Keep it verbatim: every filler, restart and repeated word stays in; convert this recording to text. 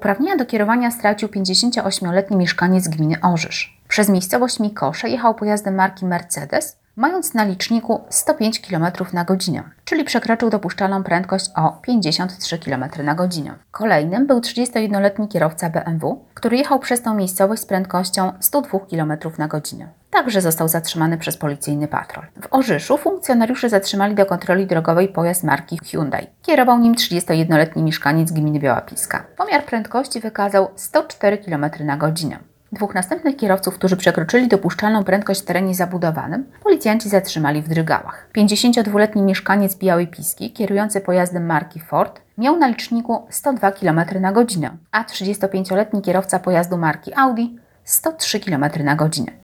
Uprawnienia do kierowania stracił pięćdziesięcioośmioletni mieszkaniec gminy Orzysz. Przez miejscowość Mikosze jechał pojazdem marki Mercedes, mając na liczniku sto pięć kilometrów na godzinę, czyli przekroczył dopuszczalną prędkość o pięćdziesiąt trzy kilometry na godzinę. Kolejnym był trzydziestojednoletni kierowca B M W, który jechał przez tę miejscowość z prędkością sto dwa kilometry na godzinę. Także został zatrzymany przez policyjny patrol. W Orzyszu funkcjonariusze zatrzymali do kontroli drogowej pojazd marki Hyundai. Kierował nim trzydziestojednoletni mieszkaniec gminy Biała Piska. Pomiar prędkości wykazał sto cztery kilometry na godzinę. Dwóch następnych kierowców, którzy przekroczyli dopuszczalną prędkość w terenie zabudowanym, policjanci zatrzymali w Drygałach. pięćdziesięciodwuletni mieszkaniec Białej Piski, kierujący pojazdem marki Ford, miał na liczniku sto dwa kilometry na godzinę, a trzydziestopięcioletni kierowca pojazdu marki Audi sto trzy kilometry na godzinę.